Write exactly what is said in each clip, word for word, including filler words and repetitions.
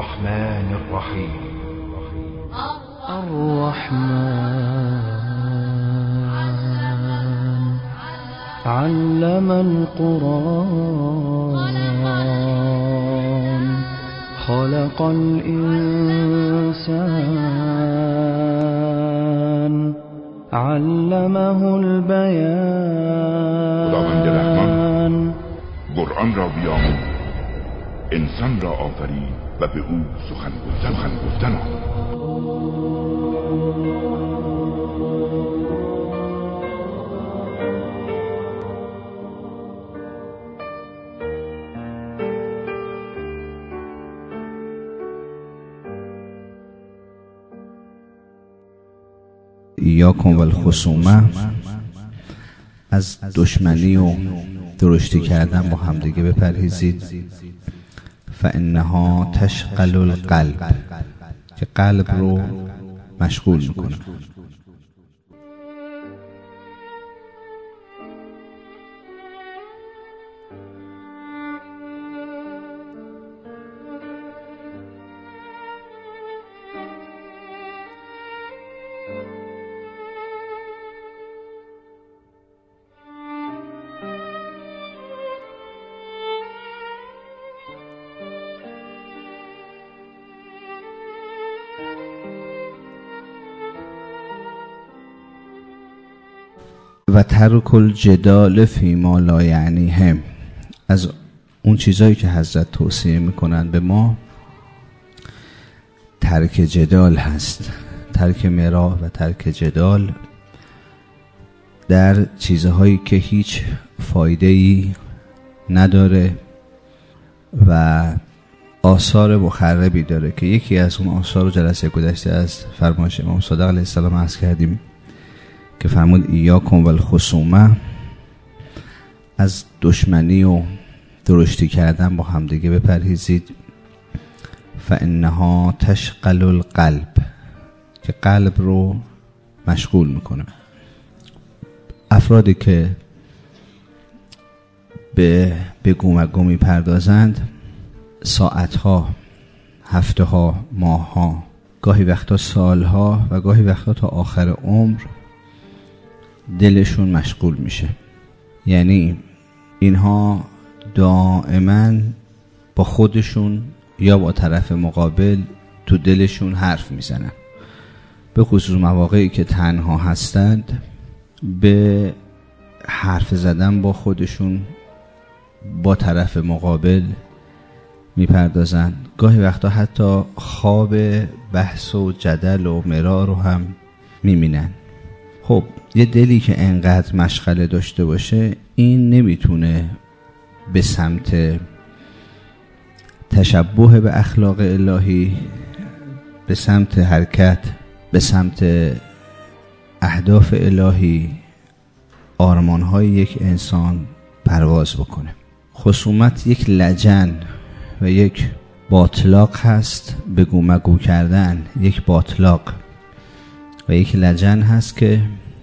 الرحمن الرحيم. الرحمن علم القرآن خلق الإنسان علمه البيان. خداوند رحمان قرآن را بیاموز، انسان را آفرید و به او سخن گفتن آمد. ایاکم و الخصومه، از دشمنی و درشتی کردن با همدیگه بپرهیزید. فانها تشغل القلب، که قلب رو مشغول میکنه. و ترک الجدال فیما لا یعنیهم، از اون چیزایی که حضرت توصیه میکنن به ما ترک جدال هست، ترک مرا و ترک جدال در چیزهایی که هیچ فایده‌ای نداره و آثار مخربی داره، که یکی از اون آثار رو جلسه گذشته از فرمایش امام صادق علیه السلام عرض کردیم که فرمود ایاکم و الخصومه، از دشمنی و درشتی کردن با همدیگه بپرهیزید. فانها تشغل القلب، که قلب رو مشغول میکنه. افرادی که به بگو مگو میپردازند ساعتها، هفته ها، ماه ها، گاهی وقتا سالها و گاهی وقتا تا آخر عمر دلشون مشغول میشه. یعنی اینها دائما با خودشون یا با طرف مقابل تو دلشون حرف میزنن، به خصوص مواقعی که تنها هستند به حرف زدن با خودشون با طرف مقابل میپردازن. گاهی وقتا حتی خواب بحث و جدل و مرا رو هم میبینن. خب یه دلی که انقدر مشغله داشته باشه، این نمیتونه به سمت تشبه به اخلاق الهی، به سمت حرکت، به سمت اهداف الهی، آرمانهای یک انسان پرواز بکنه. خصومت یک لجن و یک باطلاق هست، بگو مگو کردن یک باطلاق و یک لجن هست که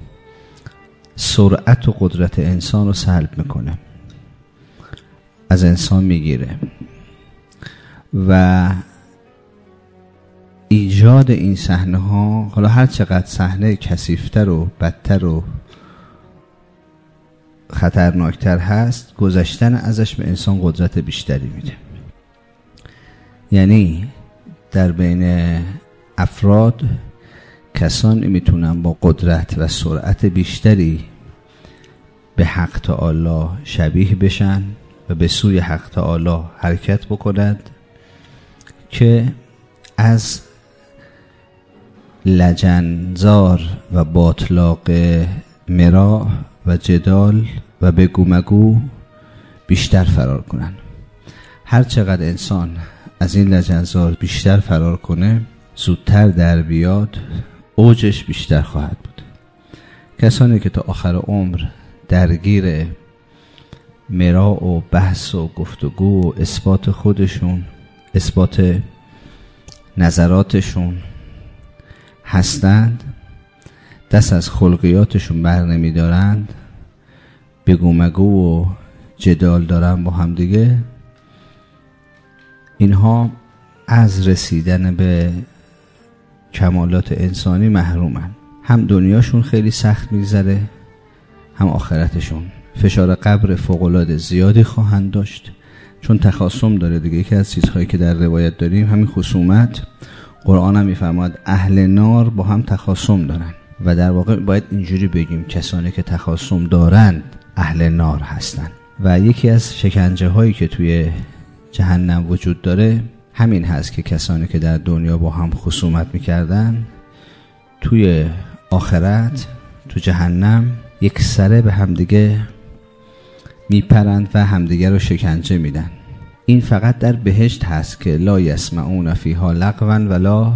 سرعت و قدرت انسان رو سلب میکنه، از انسان میگیره و ایجاد این صحنه ها، حالا هر چقدر صحنه کثیفتر و بدتر و خطرناکتر هست، گذشتن ازش به انسان قدرت بیشتری میده. یعنی در بین افراد کسانی میتونن با قدرت و سرعت بیشتری به حق تعالی شبیه بشن و به سوی حق تعالی حرکت بکنند که از لجنزار و باطلاق مرا و جدال و بگو مگو بیشتر فرار کنن. هر چقدر انسان از این لجنزار بیشتر فرار کنه، زودتر در بیاد، اوجش بیشتر خواهد بود. کسانی که تا آخر عمر درگیر مرا و بحث و گفتگو و اثبات خودشون، اثبات نظراتشون هستند، دست از خلقیاتشون بر نمی دارند، بگو مگو و جدال دارن با هم دیگه، اینها از رسیدن به کمالات انسانی محرومن. هم دنیاشون خیلی سخت میگذره، هم آخرتشون. فشار قبر فوق‌العاده زیادی خواهند داشت، چون تخاصم داره دیگه. یکی از چیزهایی که در روایت داریم همین خصومت. قرآن هم میفرماید اهل نار با هم تخاصم دارن و در واقع باید اینجوری بگیم کسانی که تخاصم دارند اهل نار هستن. و یکی از شکنجه هایی که توی جهنم وجود داره همین هست که کسانی که در دنیا با هم خصومت میکردن توی آخرت تو جهنم یک سره به همدیگه میپرند و همدیگه رو شکنجه میدن. این فقط در بهشت هست که لا یسمعون فیها لغوا ولا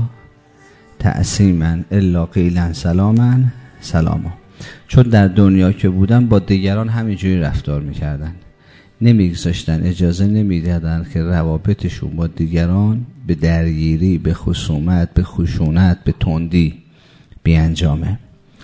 تأثیما الا قیلا سلاما سلاما. چون در دنیا که بودن با دیگران همینجوری رفتار میکردن، نمیگذاشتن، اجازه نمیدادن که روابطشون با دیگران به درگیری، به خصومت، به خشونت، به تندی بیانجامه.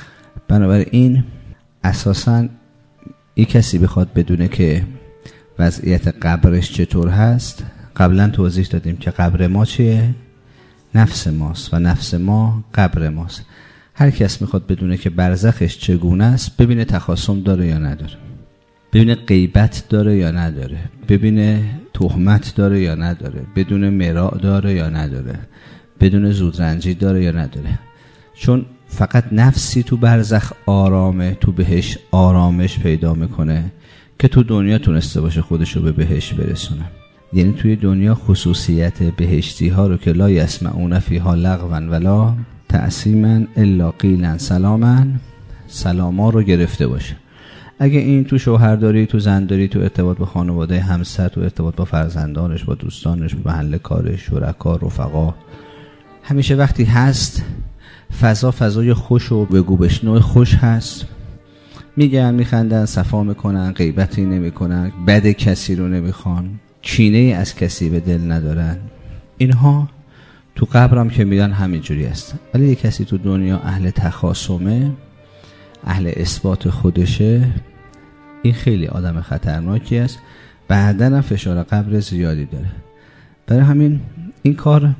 بنابراین اساساً یک کسی بخواد بدونه که وضعیت قبرش چطور هست، قبلا توضیح دادیم که قبر ما چیه؟ نفس ماست و نفس ما قبر ماست. هر کس میخواد بدونه که برزخش چگونه است، ببینه تخاصم داره یا نداره، ببینه غیبت داره یا نداره، ببینه تهمت داره یا نداره، بدون مراء داره یا نداره، بدون زودرنجی داره یا نداره. چون فقط نفسی تو برزخ آرامه، تو بهش آرامش پیدا میکنه که تو دنیا تونسته باشه خودشو به بهش برسونه. یعنی توی دنیا خصوصیت بهشتی ها رو که لا یسمعون فیها لغوا ولا تأثیما الا قیلا سلاما سلاما رو گرفته باشه. اگه این تو شوهرداری، تو زنداری، تو ارتباط با خانواده همسر، تو ارتباط با فرزندانش، با دوستانش، با محل کارش، شرکا، رفقا، همیشه وقتی هست فضا فضای خوش و بگو بشنو خوش هست، میگن، میخندن، صفا میکنن، غیبتی نمیکنن، بد کسی رو نمیخوان، کینه از کسی به دل ندارن. اینها تو قبرم که میدن همینجوری هستن. ولی یک کسی تو دنیا اهل تخاصمه، اهل اثبات خودشه، این خیلی آدم خطرناکی است. بعداً هم فشار قبر زیادی داره. برای همین این کار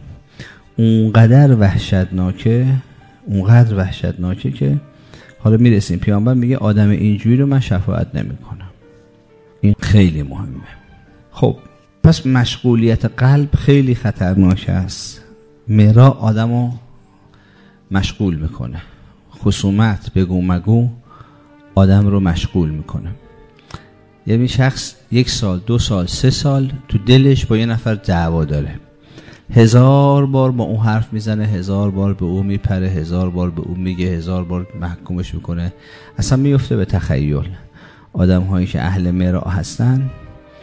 اونقدر وحشتناکه، اونقدر وحشتناکه که حالا میرسیم پیامبر میگه آدم اینجوری رو من شفاعت نمی کنم. این خیلی مهمه. خب پس مشغولیت قلب خیلی خطرناک است. مرا آدم رو مشغول میکنه، خصومت، بگو مگو آدم رو مشغول میکنه. یعنی شخص یک سال، دو سال، سه سال تو دلش با یه نفر دعوا داره، هزار بار با اون حرف میزنه، هزار بار به او میپره، هزار بار به او میگه، هزار بار محکومش میکنه، اصلا میفته به تخیل. آدم هایی که اهل مرا هستن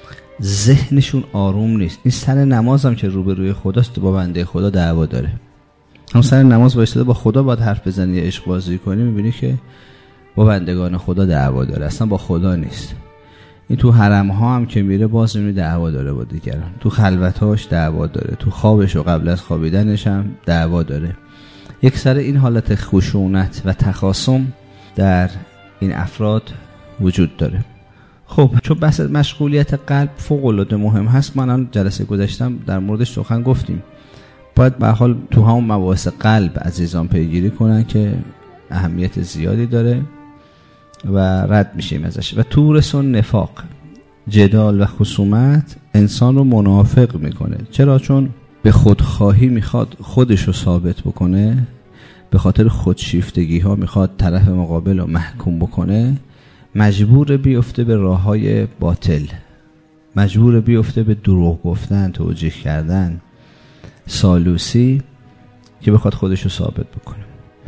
ذهنشون آروم نیست. این سر نماز هم که روبروی خداست با بنده خدا دعوا داره. هم سر نماز بایستاده با خدا باید حرف بزنی یا عشق بازی کنی، میبینی که با بندگان خدا دعوا داره، اصلا با خدا نیست. این تو حرم ها هم که میره باز میبینی دعوا داره با دیگران، تو خلوتاش دعوا داره، تو خوابش و قبل از خوابیدنش هم دعوا داره. یک سر این حالت خشونت و تخاصم در این افراد وجود داره. خب چون بحث مشغولیت قلب فوق العاده مهم هست، من جلسه گذاشتم در موردش سخن گفتیم. باید به حال تو همون مباحث قلب عزیزان پیگیری کنن که اهمیت زیادی داره و رد میشیم ازش. و تورث و نفاق، جدال و خصومت انسان رو منافق میکنه. چرا؟ چون به خودخواهی میخواد خودش رو ثابت بکنه، به خاطر خودشیفتگی ها میخواد طرف مقابل رو محکوم بکنه، مجبور بیفته به راه های باطل، مجبور بیفته به دروغ گفتن، توجیه کردن، سالوسی، که بخواد خودش رو ثابت بکنه.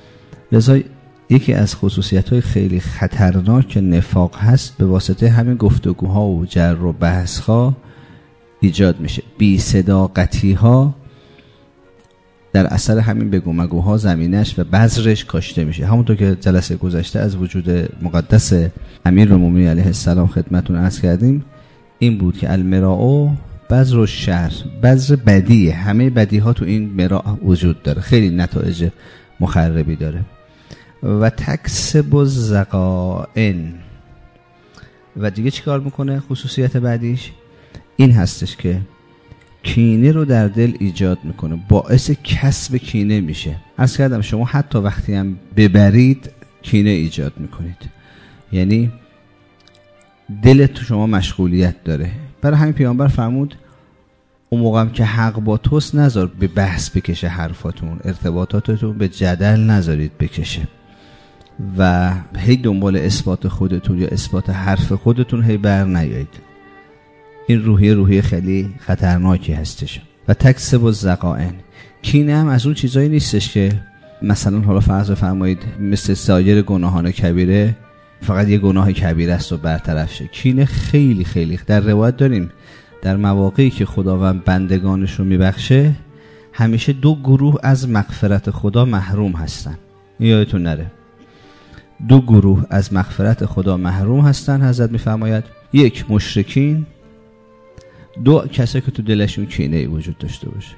لذا یکی از خصوصیت‌های خیلی خطرناک نفاق هست به واسطه همین گفتگوها و جر و بحث‌ها ایجاد میشه. بی صداقتی‌ها در اثر همین بگو مگوها زمینش و بذرش کاشته میشه. همونطور که جلسه گذشته از وجود مقدس امیرالمومنین علیه السلام خدمتتون عرض کردیم، این بود که المراء بذر و شر، بذر بدیه، همه بدیها تو این مراء وجود داره، خیلی نتایج مخربی داره. و تکسب الزقائن، و دیگه چی کار میکنه؟ خصوصیت بعدیش این هستش که کینه رو در دل ایجاد میکنه، باعث کسب کینه میشه. عرض کردم شما حتی وقتی هم ببرید کینه ایجاد میکنید، یعنی دلت تو شما مشغولیت داره. برای همین پیامبر فرمود اون موقع که حق با توست نذار به بحث بکشه حرفاتون، ارتباطاتتون به جدل نذارید بکشه و هی دنبال اثبات خودتون یا اثبات حرف خودتون هی بر نیایید. این روحیه روحیه خیلی خطرناکی هستش. و تکسب الزقائن، کینه هم از اون چیزایی نیستش که مثلا حالا فرض بفرمایید مثل سایر گناهان کبیره فقط یه گناه کبیره است و برطرف شه. کینه خیلی خیلی در روایت داریم در مواقعی که خداوند بندگانش رو میبخشه همیشه دو گروه از مغفرت خدا محروم هستن. یادتون نره دو گروه از مغفرت خدا محروم هستن. حضرت میفرماید یک مشرکین، دو کسایی که تو دلشون کینه ای وجود داشته باشه.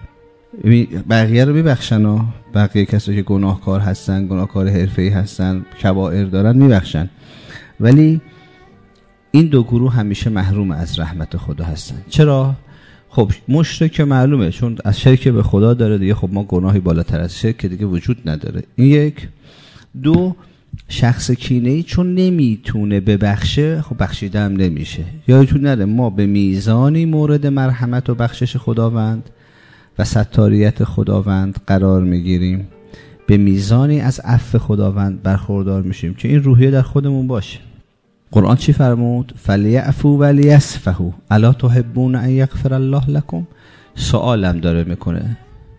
بقیه رو میبخشن ها، بقیه کسایی که گناهکار هستن، گناهکار حرفه‌ای هستن، کبائر دارن میبخشن، ولی این دو گروه همیشه محروم از رحمت خدا هستن. چرا؟ خب مشرک معلومه چون از شرک به خدا داره دیگه، خب ما گناهی بالاتر از شرک دیگه وجود نداره. این یک. دو، شخص کینه‌ای چون نمیتونه ببخشه خب بخشیده هم نمیشه. یادتون نره ما به میزانی مورد مرحمت و بخشش خداوند و ستاریت خداوند قرار میگیریم، به میزانی از عفو خداوند برخوردار میشیم که این روحیه در خودمون باشه. قرآن چی فرمود؟ فلیعفو ولیصفحوا الا تحبون ان یغفر الله لكم. سوالم داره میکنه،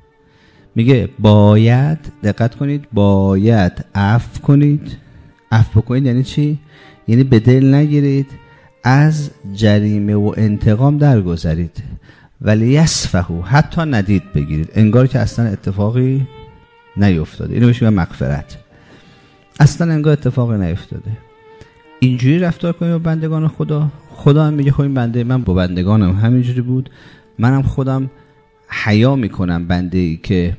میگه باید، دقت کنید، باید عفو کنید. عفو کنید یعنی چی؟ یعنی به دل نگیرید، از جریمه و انتقام درگذرید. ولیصفحوا، حتی ندید بگیرید، انگار که اصلا اتفاقی نیفتاده. اینو بهش میگن مغفرت. اصلا انگار اتفاقی نیفتاده. اینجوری رفتار کنیم با بندگان خدا. خدا هم میگه خب این بنده من با بندگانم همینجوری بود، منم خودم حیا میکنم بنده ای که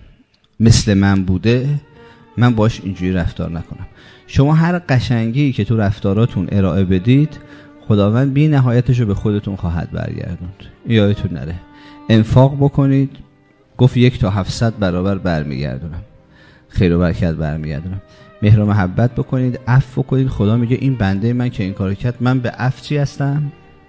مثل من بوده من باش اینجوری رفتار نکنم. شما هر قشنگی که تو رفتاراتون ارائه بدید خداوند بی نهایتش رو به خودتون خواهد برگردوند. یادتون نره انفاق بکنید، گفت یک تا هفتصد برابر برمیگردونم، خیر و برکت برمیگردونم. مهر و محبت بکنید، عفو کنید. خدا میگه این بنده من که این کارو کرد من به عفو چی هستم؟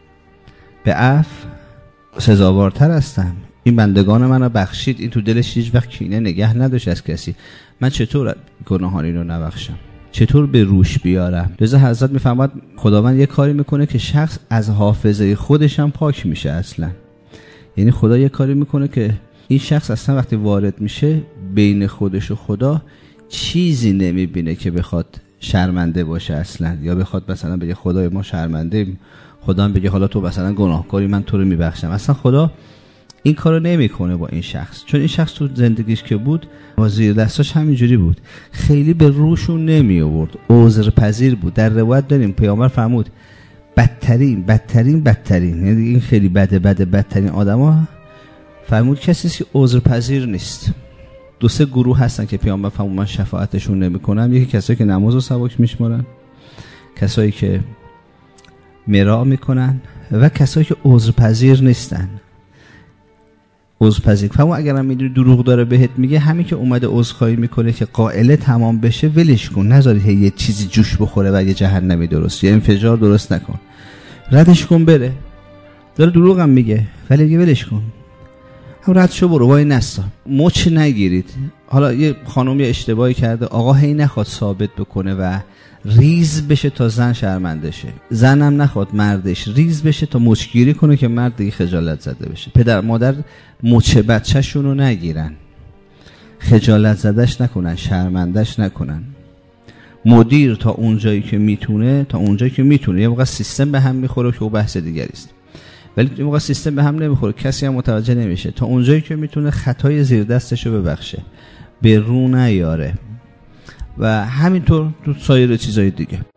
به عفو سزاوارتر هستم. این بندگان منو بخشید، این تو دلش هیچ وقت کینه نگه نداشت از کسی، من چطور گناهان اینو نبخشم؟ چطور به روش بیارم؟ لذا حضرت میفرماد خداوند یه کاری میکنه که شخص از حافظه خودش هم پاک میشه اصلا. یعنی خدا یه کاری میکنه که این شخص اصلا وقتی وارد میشه بین خودش و خدا چیزی نمیبینه که بخواد شرمنده باشه اصلا، یا بخواد مثلا بگه خدای ما شرمنده، خدا هم بگه حالا تو مثلا گناهکاری من تو رو میبخشم. اصلا خدا این کارو نمیکنه با این شخص، چون این شخص تو زندگیش که بود با زیر دستاش همینجوری بود، خیلی به روشون نمی آورد، عذر پذیر بود. در روایت داریم پیامبر فرمود بدترین بدترین بدترین یعنی این خیلی بده بده بدترین آدما فرمود کسی که عذر پذیر نیست. دو سه گروه هستن که پیامبر فرمود من شفاعتشون نمیکنم. یکی کسایی که نمازو سبک میشمارن، کسایی که مرا میکنن و کسایی که عذر پذیر نیستن. عذر پذیر فرمود اگرم میدونی دروغ داره بهت میگه، همین که اومده عذرخواهی میکنه که قائله تمام بشه ولش کن، نذاری یه چیزی جوش بخوره و یه جهنمی درست یه انفجار درست نکن، ردش کن بره. داره دروغ هم میگه ولی دیگه ولش کن، هم رد شو برو، وای نستا مچ نگیرید. حالا یه خانم یه اشتباهی کرده، آقا هی نخواد ثابت بکنه و ریز بشه تا زن شرمنده شه، زنم نخواد مردش ریز بشه تا مچگیری کنه که مرد دیگه خجالت زده بشه. پدر مادر مچ بچه‌شون رو نگیرن، خجالت زدش نکنن، شرمندش نکنن. مدیر تا اونجایی که میتونه تا اونجایی که میتونه یه موقع سیستم به هم میخوره که او بحث دیگری است، ولی این موقع سیستم به هم نمیخوره، کسی هم متوجه نمیشه، تا اونجایی که میتونه خطای زیر دستشو ببخشه، به رو نیاره و همینطور تو سایر چیزای دیگه.